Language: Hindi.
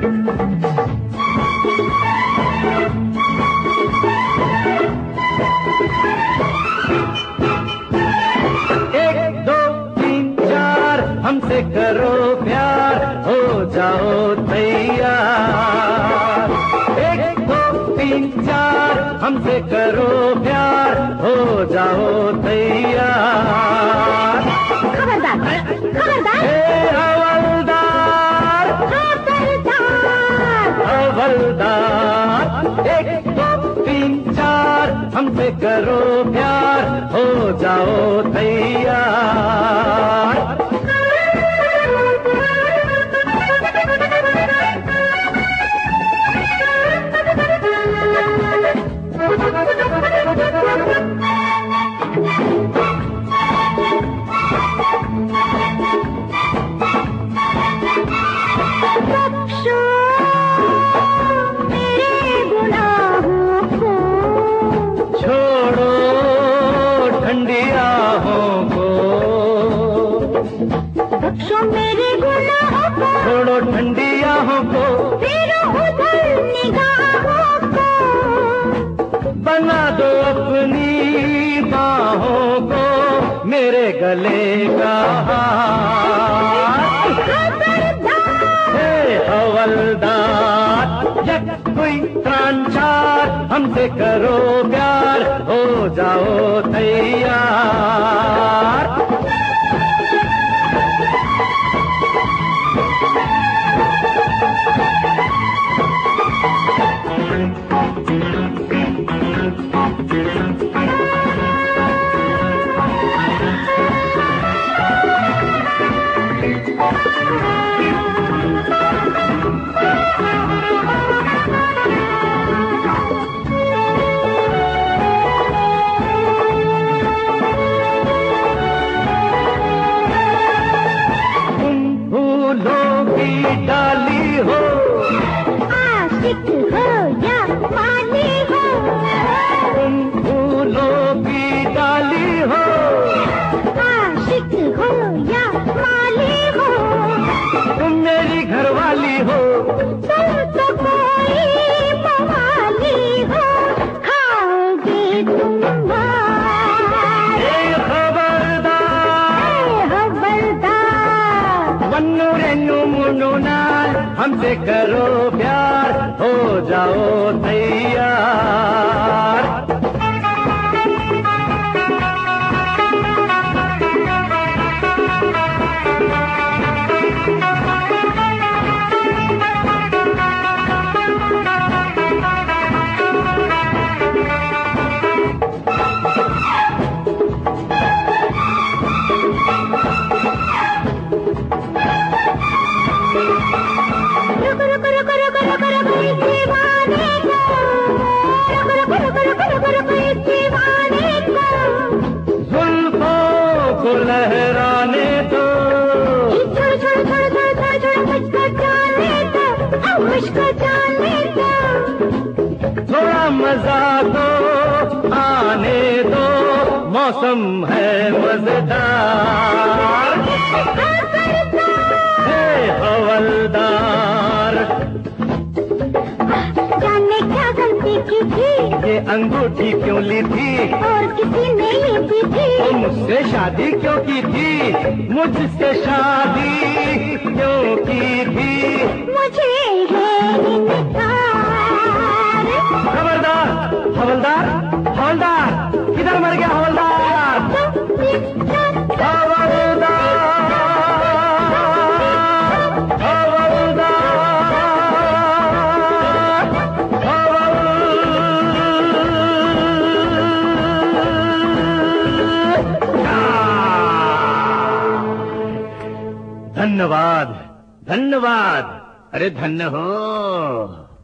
एक दो तीन चार हमसे करो प्यार, हो जाओ तैयार। एक दो तीन चार हमसे करो प्यार, हो जाओ तैयार। खबरदार खबरदार हवलदार हवलदार। एक दो तीन चार हमसे करो प्यार, हो जाओ तैयार। छोड़ो ठंडी राहों को, बख्शो मेरे गुनाहों को, छोड़ो ठंडी राहों को, फेरो उधर निगाहों को, बना दो अपनी बाहों को मेरे गले का हार। हे हवलदार, एक कोई त्राण चार हमसे करो प्यार, हो जाओ तैयार। डाली हो, आशिक हो या माली हो, तुम फूलों की डाली हो, आशिक हो या माली हो, तुम मेरी घरवाली हो, तुम तो कोई मवाली हो, खाओगे तुम मार। खबरदार वन्नू रेन्नू मुन्नू नाल हमसे करो प्यार, हो जाओ तैयार। लहराने दो, थोड़ा मजा तो आने दो, मौसम है मजेदार। हे हवलदार, जाने क्या गलती की थी, ये अंगूठी क्यों ली थी, और किसी ने ये भी थी, और मुझसे शादी क्यों की थी, मुझसे शादी क्यों की थी, मुझे है इनकार। खबरदार हवलदार हवलदार, किधर मर गया हवलदार? धन्यवाद धन्यवाद, अरे धन्य हो।